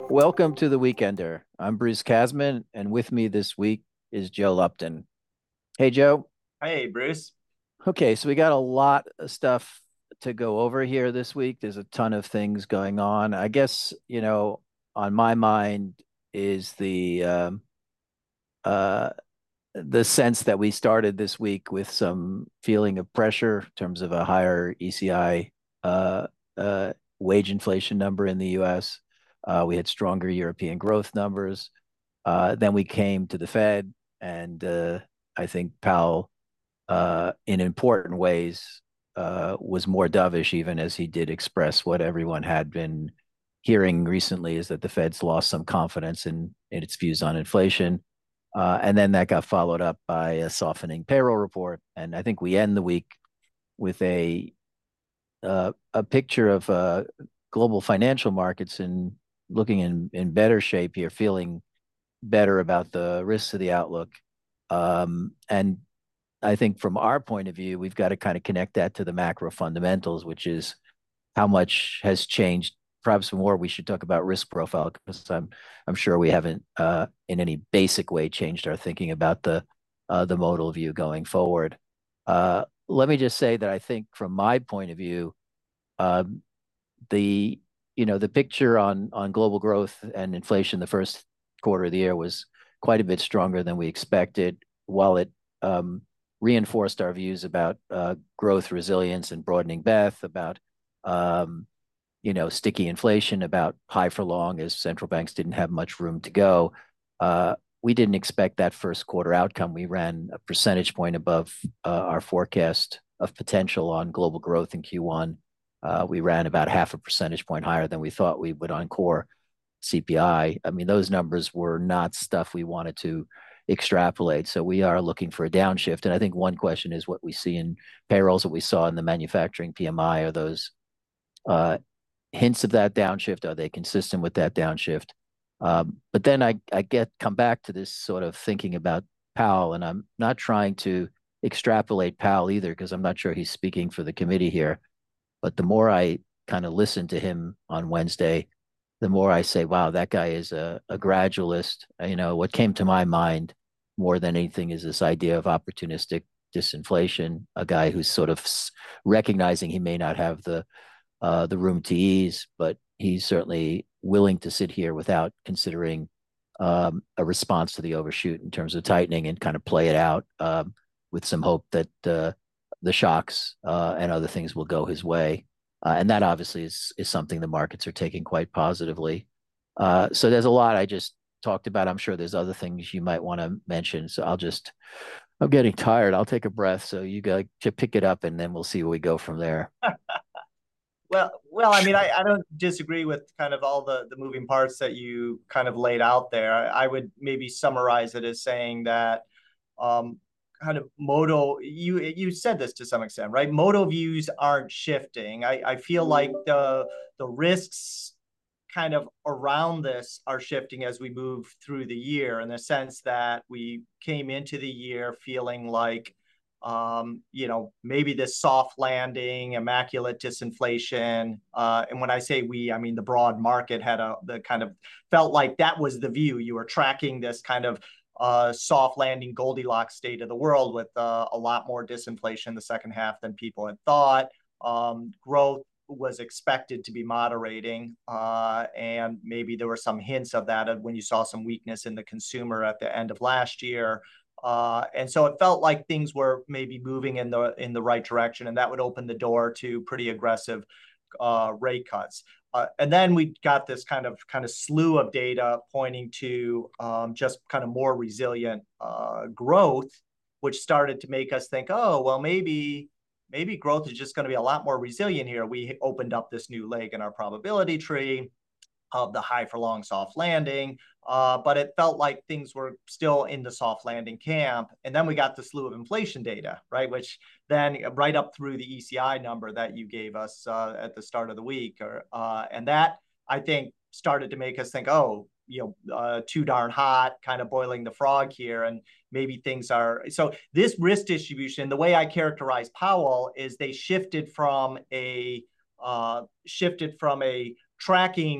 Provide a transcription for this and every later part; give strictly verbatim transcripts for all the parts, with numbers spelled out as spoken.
Welcome to the Weekender. I'm Bruce Kasman, and with me this week is Joe Lupton. Hey, Joe. Hey, Bruce. Okay, so we got a lot of stuff to go over here this week. There's a ton of things going on. I guess, you know, on my mind is the um, uh, the sense that we started this week with some feeling of pressure in terms of a higher E C I uh, uh, wage inflation number in the U S. Uh, we had stronger European growth numbers. Uh, then we came to the Fed, and uh, I think Powell, uh, in important ways, uh, was more dovish, even as he did express what everyone had been hearing recently, is that the Fed's lost some confidence in, in its views on inflation. Uh, and then that got followed up by a softening payroll report. And I think we end the week with a uh, a picture of uh, global financial markets and looking in, in better shape here, feeling better about the risks of the outlook. Um, and I think from our point of view, we've got to kind of connect that to the macro fundamentals, which is how much has changed. Perhaps more, we should talk about risk profile because I'm I'm sure we haven't uh, in any basic way changed our thinking about the uh, the modal view going forward. Uh, let me just say that I think from my point of view, um, the you know the picture on on global growth and inflation the first quarter of the year was quite a bit stronger than we expected, while it um, reinforced our views about uh, growth, resilience, and broadening Beth, about um, you know sticky inflation, about high for long, as central banks didn't have much room to go. Uh, we didn't expect that first quarter outcome. We ran a percentage point above uh, our forecast of potential on global growth in Q one. Uh, we ran about half a percentage point higher than we thought we would on core C P I. I mean, those numbers were not stuff we wanted to extrapolate. So we are looking for a downshift. And I think one question is what we see in payrolls, what we saw in the manufacturing P M I. Are those uh, hints of that downshift? Are they consistent with that downshift? Um, but then I, I get come back to this sort of thinking about Powell, and I'm not trying to extrapolate Powell either because I'm not sure he's speaking for the committee here. But the more I kind of listen to him on Wednesday, the more I say, wow, that guy is a, a gradualist. You know, what came to my mind more than anything is this idea of opportunistic disinflation, a guy who's sort of recognizing he may not have the uh, the room to ease, but he's certainly willing to sit here without considering um, a response to the overshoot in terms of tightening and kind of play it out um, with some hope that uh, the shocks uh, and other things will go his way. Uh, and that obviously is is something the markets are taking quite positively. Uh, so there's a lot I just talked about. I'm sure there's other things you might want to mention. So I'll just I'm getting tired. I'll take a breath. So you go to pick it up, and then we'll see where we go from there. Well, well, I mean, I, I don't disagree with kind of all the the moving parts that you kind of laid out there. I, I would maybe summarize it as saying that um, kind of modal. You you said this to some extent, right? Modal views aren't shifting. I, I feel like the the risks kind of around this are shifting as we move through the year in the sense that we came into the year feeling like um, you know, maybe this soft landing, immaculate disinflation. Uh, and when I say we, I mean the broad market had a the kind of felt like that was the view. You were tracking this kind of uh, soft landing Goldilocks state of the world with uh, a lot more disinflation in the second half than people had thought. Um, growth was expected to be moderating, uh, and maybe there were some hints of that when you saw some weakness in the consumer at the end of last year. Uh, and so it felt like things were maybe moving in the in the right direction, and that would open the door to pretty aggressive uh, rate cuts. Uh, and then we got this kind of kind of slew of data pointing to um, just kind of more resilient uh, growth, which started to make us think, oh, well, maybe maybe growth is just going to be a lot more resilient here. We opened up this new leg in our probability tree of the high for long soft landing. Uh, but it felt like things were still in the soft landing camp. And then we got the slew of inflation data, right? Which then right up through the E C I number that you gave us uh, at the start of the week. Or, uh, and that, I think, started to make us think, oh, you know, uh, too darn hot, kind of boiling the frog here. And maybe things are. So this risk distribution, the way I characterize Powell is they shifted from a, uh, shifted from a tracking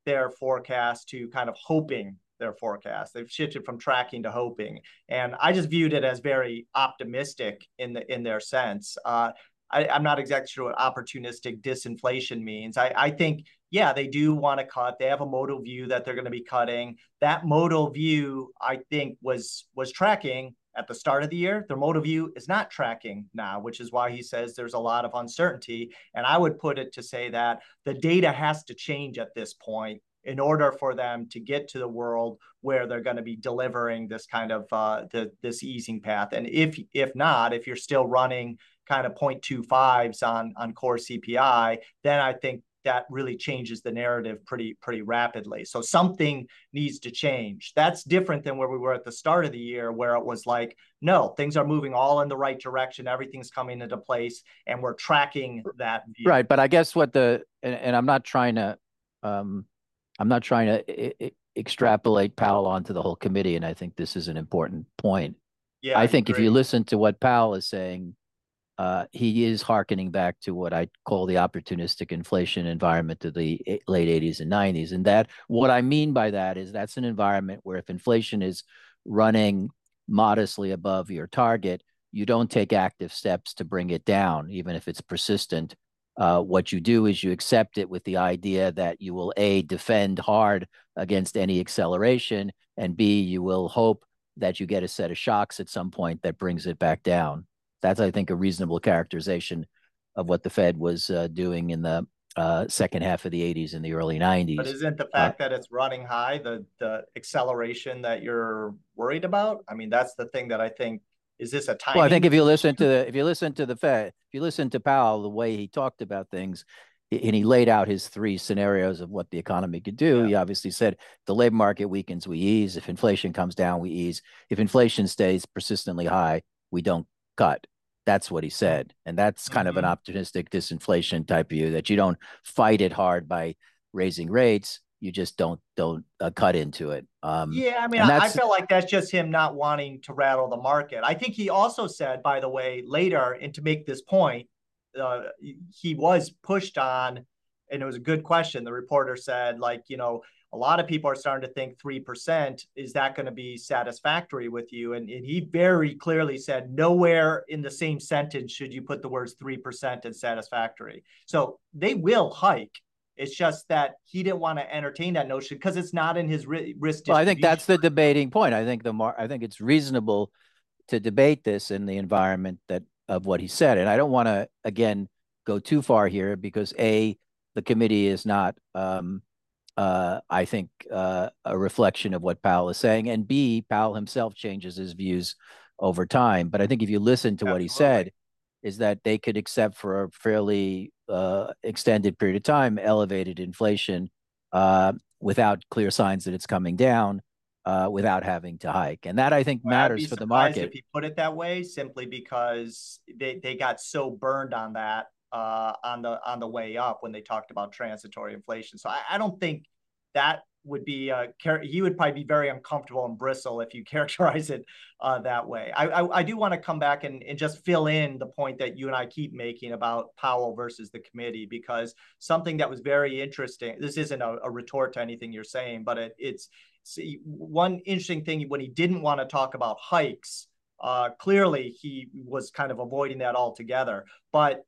their forecast to kind of hoping their forecast. They've shifted from tracking to hoping, and I just viewed it as very optimistic in the in their sense. Uh, I, I'm not exactly sure what opportunistic disinflation means. I, I think, yeah, they do want to cut. They have a modal view that they're going to be cutting. That modal view, I think, was was tracking at the start of the year. Their modal view is not tracking now, which is why he says there's a lot of uncertainty. And I would put it to say that the data has to change at this point in order for them to get to the world where they're going to be delivering this kind of uh, the, this easing path. And if if not, if you're still running kind of zero point two fives on on core C P I, then I think that really changes the narrative pretty pretty rapidly. So something needs to change. That's different than where we were at the start of the year, where it was like, no, things are moving all in the right direction, everything's coming into place, and we're tracking that view. Right, but I guess what the and, and I'm not trying to um I'm not trying to I- extrapolate Powell onto the whole committee, and I think this is an important point. Yeah, I I think if you agree. listen to what Powell is saying, uh, he is hearkening back to what I call the opportunistic inflation environment of the late eighties and nineties. And that, what I mean by that is that's an environment where if inflation is running modestly above your target, you don't take active steps to bring it down, even if it's persistent. Uh, what you do is you accept it with the idea that you will A, defend hard against any acceleration, and B, you will hope that you get a set of shocks at some point that brings it back down. That's, I think, a reasonable characterization of what the Fed was uh, doing in the uh, second half of the eighties and the early But nineties. isn't the Uh, fact that it's running high the the acceleration that you're worried about? I mean, that's the thing that I think, is this a well, I think timing if you listen to the if you listen to the Fed, if you listen to Powell, the way he talked about things, and he laid out his three scenarios of what the economy could do. Yeah. He obviously said if the labor market weakens, we ease. If inflation comes down, we ease. If inflation stays persistently high, we don't cut. That's what he said. And that's kind of an Mm-hmm. optimistic disinflation type view that you don't fight it hard by raising rates. You just don't don't uh, cut into it. Um, Yeah, I mean, and I, I that's feel like that's just him not wanting to rattle the market. I think he also said, by the way, later, and to make this point, uh, he was pushed on, and it was a good question. The reporter said, like, you know, a lot of people are starting to think three percent, is that going to be satisfactory with you? And, and he very clearly said, nowhere in the same sentence should you put the words three percent and satisfactory. So they will hike. It's just that he didn't want to entertain that notion because it's not in his ri- risk well, I think distribution. that's the debating point. I think the mar- I think it's reasonable to debate this in the environment that of what he said. And I don't want to again go too far here because a the committee is not, um, uh, I think, uh, a reflection of what Powell is saying, and b Powell himself changes his views over time. But I think if you listen to what he Absolutely. said, is that they could accept for a fairly uh, extended period of time elevated inflation uh, without clear signs that it's coming down, uh, without having to hike. And that I think I'd matters be for the surprised market. if he put it that way, simply because they, they got so burned on that uh, on the on the way up when they talked about transitory inflation. So I, I don't think that would be uh, he would probably be very uncomfortable and bristle if you characterize it uh, that way. I, I, I do want to come back and, and just fill in the point that you and I keep making about Powell versus the committee, because something that was very interesting. This isn't a, a retort to anything you're saying, but it, it's see, one interesting thing when he didn't want to talk about hikes, uh, clearly he was kind of avoiding that altogether. But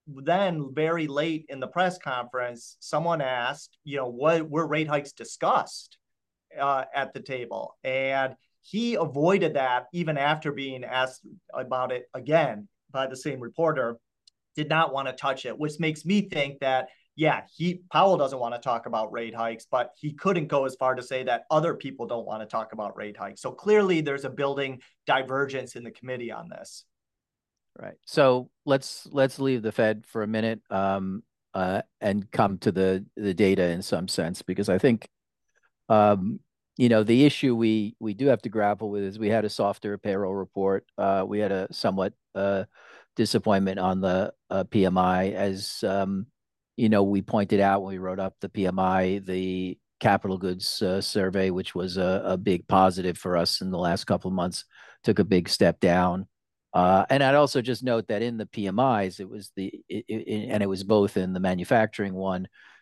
then very late in the press conference, someone asked, you know, what were rate hikes discussed uh, at the table? And he avoided that even after being asked about it again by the same reporter, did not want to touch it, which makes me think that yeah, he Powell doesn't want to talk about rate hikes, but he couldn't go as far to say that other people don't want to talk about rate hikes. So clearly there's a building divergence in the committee on this. Right. So let's let's leave the Fed for a minute, um, uh, and come to the the data in some sense, because I think, um, you know, the issue we we do have to grapple with is we had a softer payroll report. Uh, we had a somewhat uh, disappointment on the uh, P M I, as um, you know, we pointed out when we wrote up the P M I, the capital goods uh, survey, which was a, a big positive for us in the last couple of months, took a big step down. Uh, and I'd also just note that in the P M Is, it was the it, it, and it was both in the manufacturing one,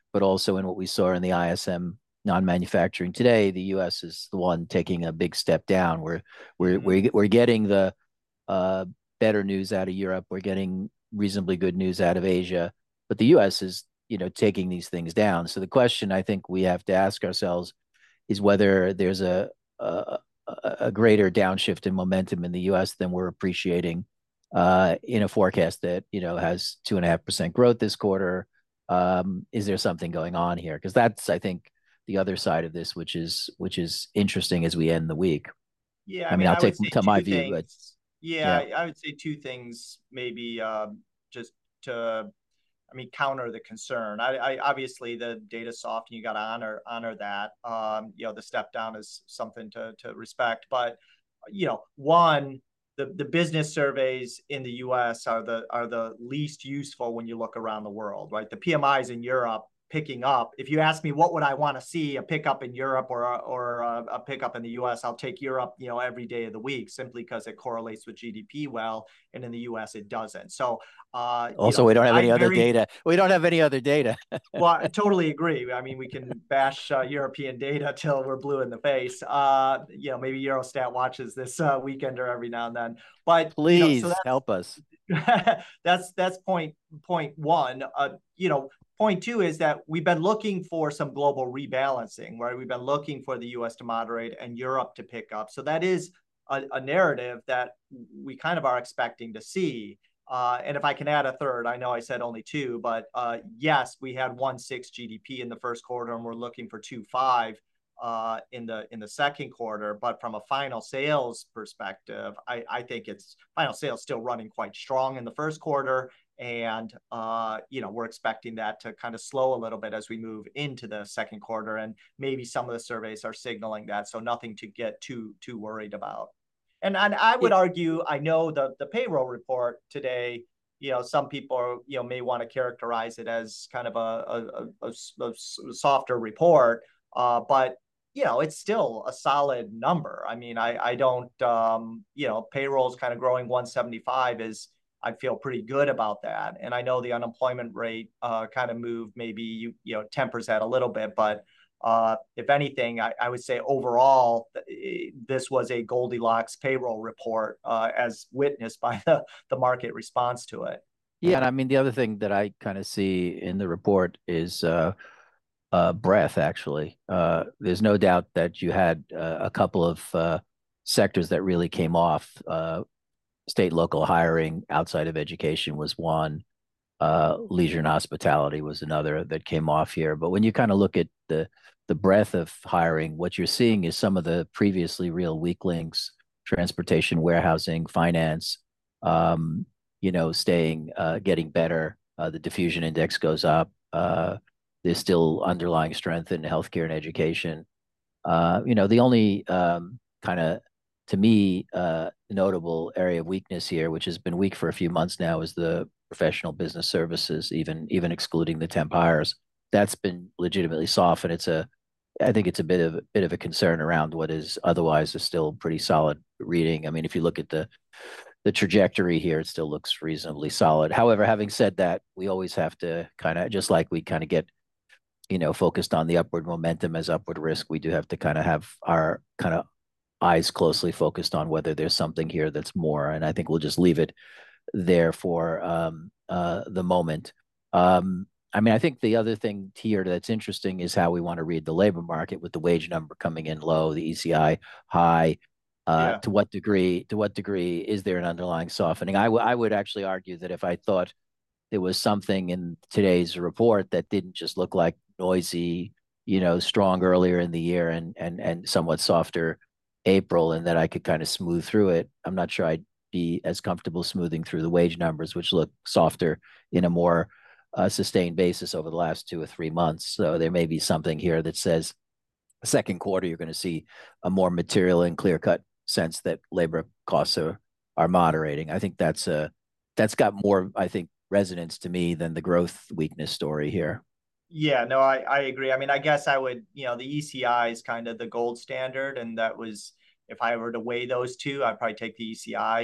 but also in what we saw in the I S M non-manufacturing today, the U S is the one taking a big step down. We're we're Mhm. we're, we're getting the uh, better news out of Europe. We're getting reasonably good news out of Asia, but the U S is, you know, taking these things down. So the question I think we have to ask ourselves is whether there's a a, a greater downshift in momentum in the U S than we're appreciating uh, in a forecast that, you know, has two and a half percent growth this quarter. Um, is there something going on here? Because that's, I think, the other side of this, which is which is interesting as we end the week. Yeah, I I mean, mean, I'll I would take say to my two view, but things. Yeah, yeah, I would say two things maybe um, just to, I mean, counter the concern. I, I obviously the data soft and you got to honor honor that. Um, you know, the step down is something to to respect. But you know, one, the the business surveys in the U S are the are the least useful when you look around the world, right? The P M Is in Europe picking up. If you ask me what would I want to see, a pickup in Europe or a, or a, a pickup in the U S, I'll take Europe, you know, every day of the week simply because it correlates with G D P well, and in the U S it doesn't. So, uh, you also, know, we don't have any I'm other very data. We don't have any other data. well, I totally agree. I mean, we can bash uh, European data till we're blue in the face. Uh, you know, maybe Eurostat watches this uh, weekender every now and then. But you know, so Please help us. that's that's that's point point one. Uh, you know, point two is that we've been looking for some global rebalancing, right? We've been looking for the U S to moderate and Europe to pick up. So that is a, a narrative that we kind of are expecting to see. Uh, and if I can add a third, I know I said only two, but uh, yes, we had one six G D P in the first quarter, and we're looking for two five uh, in the in the second quarter. But from a final sales perspective, I, I think it's final sales still running quite strong in the first quarter, and uh, you know we're expecting that to kind of slow a little bit as we move into the second quarter, and maybe some of the surveys are signaling that. So nothing to get too too worried about. And, and I would Yeah, argue, I know the, the payroll report today, you know, some people, you know, may want to characterize it as kind of a, a, a, a softer report, uh, but, you know, it's still a solid number. I mean, I, I don't, um, you know, payroll's kind of growing one seventy-five is, I feel pretty good about that. And I know the unemployment rate uh, kind of moved, maybe, you, you know, tempers that a little bit, but uh, if anything, I, I would say overall, this was a Goldilocks payroll report, uh, as witnessed by the, the market response to it. yeah. And I mean, the other thing that I kind of see in the report is uh, uh, breadth, actually. Uh, there's no doubt that you had uh, a couple of uh, sectors that really came off. Uh, state local hiring outside of education was one. Uh, leisure and hospitality was another that came off here. But when you kind of look at the the breadth of hiring, what you're seeing is some of the previously real weak links, transportation, warehousing, finance, um, you know, staying, uh, getting better. Uh, the diffusion index goes up. Uh, there's still underlying strength in healthcare and education. Uh, you know, the only um, kind of, to me, uh, notable area of weakness here, which has been weak for a few months now, is the professional business services, even even excluding the temp hires. That's been legitimately soft, and it's a, I think it's a bit of a bit of a concern around what is otherwise a still pretty solid reading. I mean, if you look at the the trajectory here, it still looks reasonably solid. However, having said that, we always have to kind of, just like we kind of get, you know, focused on the upward momentum as upward risk, we do have to kind of have our kind of eyes closely focused on whether there's something here that's more. And I think we'll just leave it there for um, uh, the moment. Um, I mean, I think the other thing here that's interesting is how we want to read the labor market with the wage number coming in low, the E C I high. Uh, Yeah. to what degree? To what degree is there an underlying softening? I, w- I would actually argue that if I thought there was something in today's report that didn't just look like noisy, you know, strong earlier in the year and and and somewhat softer April, and that I could kind of smooth through it. I'm not sure I'd be as comfortable smoothing through the wage numbers, which look softer in a more uh, sustained basis over the last two or three months. So there may be something here that says second quarter you're going to see a more material and clear cut sense that labor costs are are moderating. I think that's a that's got more, I think, resonance to me than the growth weakness story here. Yeah, no, I, I agree. I mean, I guess I would, you know, the E C I is kind of the gold standard. And that was, if I were to weigh those two, I'd probably take the E C I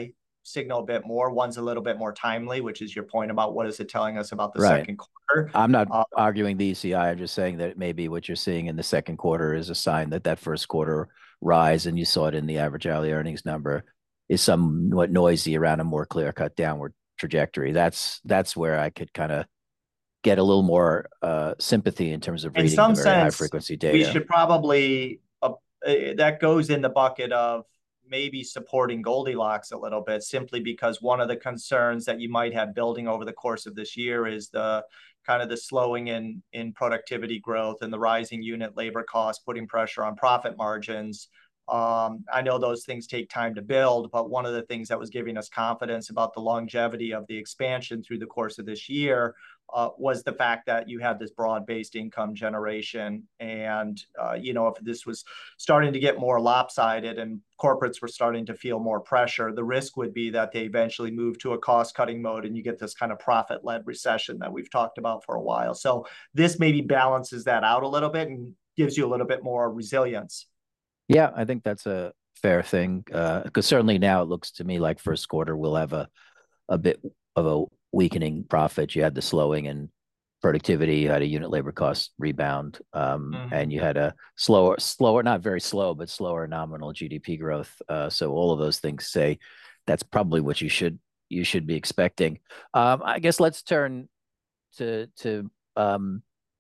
signal a bit more. One's a little bit more timely, which is your point about what is it telling us about the Right. second quarter. I'm not Uh, arguing the E C I. I'm just saying that maybe what you're seeing in the second quarter is a sign that that first quarter rise, and you saw it in the average hourly earnings number, is somewhat noisy around a more clear-cut downward trajectory. That's that's where I could kind of get a little more uh, sympathy in terms of in reading the some very high sense, frequency we data. should probably uh, uh, that goes in the bucket of maybe supporting Goldilocks a little bit, simply because one of the concerns that you might have building over the course of this year is the kind of the slowing in in productivity growth and the rising unit labor costs, putting pressure on profit margins. Um, I know those things take time to build, but one of the things that was giving us confidence about the longevity of the expansion through the course of this year uh, was the fact that you had this broad-based income generation. And, uh, you know, if this was starting to get more lopsided and corporates were starting to feel more pressure, the risk would be that they eventually move to a cost-cutting mode and you get this kind of profit-led recession that we've talked about for a while. So this maybe balances that out a little bit and gives you a little bit more resilience. Yeah, I think that's a fair thing. Because uh, certainly now it looks to me like first quarter will have a a bit of a weakening profit. You had the slowing in productivity, you had a unit labor cost rebound, um, Mm-hmm. and you had a slower, slower, not very slow, but slower nominal G D P growth. Uh, so all of those things say that's probably what you should you should be expecting. Um, I guess let's turn to to um,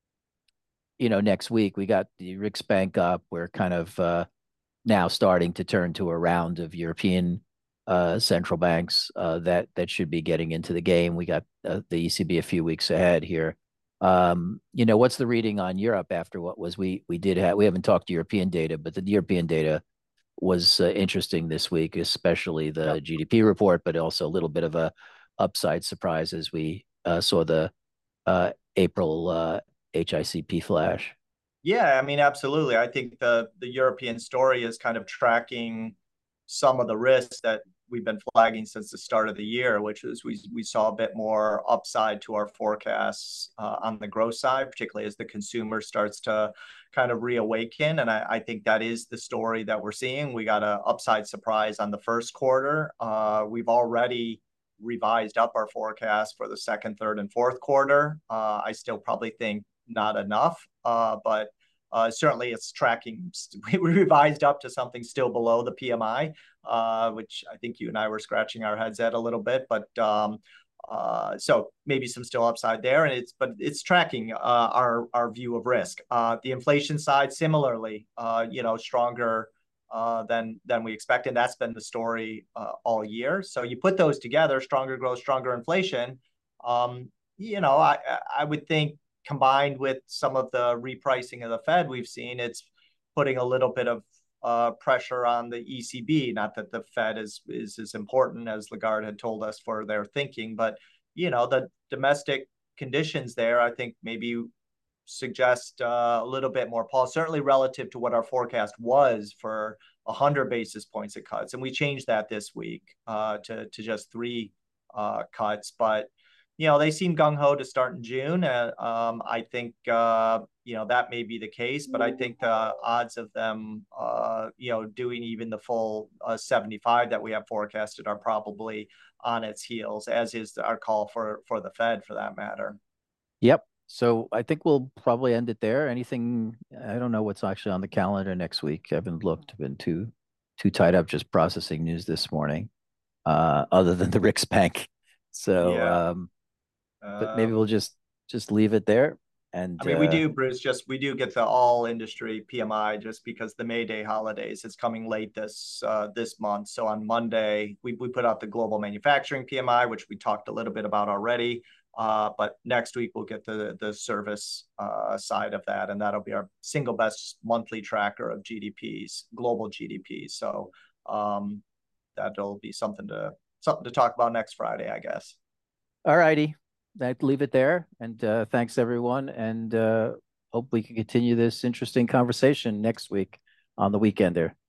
you know next week. We got the Riksbank up. We're kind of uh, now starting to turn to a round of European uh, central banks uh, that that should be getting into the game. We got uh, the E C B a few weeks ahead here. Um, you know, what's the reading on Europe after what was we we did have we haven't talked European data, but the European data was uh, interesting this week, especially Yep. the G D P report, but also a little bit of a upside surprise as we uh, saw the uh, April uh, H I C P flash. Yeah, I mean, absolutely. I think the the European story is kind of tracking some of the risks that we've been flagging since the start of the year, which is we we saw a bit more upside to our forecasts uh, on the growth side, particularly as the consumer starts to kind of reawaken. And I, I think that is the story that we're seeing. We got an upside surprise on the first quarter. Uh, we've already revised up our forecast for the second, third, and fourth quarter. Uh, I still probably think not enough, uh, but uh, certainly it's tracking. We revised up to something still below the P M I, uh, which I think you and I were scratching our heads at a little bit. But um, uh, so maybe some still upside there, and it's but it's tracking uh, our our view of risk. Uh, the inflation side, similarly, uh, you know, stronger uh, than than we expected. That's been the story uh, all year. So you put those together: stronger growth, stronger inflation. Um, you know, I I would think combined with some of the repricing of the Fed we've seen, it's putting a little bit of uh, pressure on the E C B. Not that the Fed is is as important as Lagarde had told us for their thinking, but you know the domestic conditions there, I think maybe suggest uh, a little bit more pause, certainly relative to what our forecast was for one hundred basis points of cuts, and we changed that this week uh, to to just three uh, cuts, but you know, they seem gung ho to start in June. Uh, um, I think, uh, you know, that may be the case, but I think the odds of them, uh, you know, doing even the full uh, seventy-five that we have forecasted are probably on its heels, as is our call for, for the Fed for that matter. Yep. So I think we'll probably end it there. Anything, I don't know what's actually on the calendar next week. I haven't looked, I've been too too tied up just processing news this morning, uh, other than the Riksbank. So Yeah. um, but maybe Um, we'll just just leave it there. I And mean, we uh do, Bruce, just we do get the all industry P M I just because the May Day holidays is coming late this uh, this month. So on Monday, we, we put out the global manufacturing P M I, which we talked a little bit about already. Uh, but next week we'll get the the service uh, side of that, and that'll be our single best monthly tracker of G D Ps, global G D Ps. So um, that'll be something to something to talk about next Friday, I guess. all righty. I'd leave it there. And uh thanks everyone. And uh hope we can continue this interesting conversation next week on the weekend there.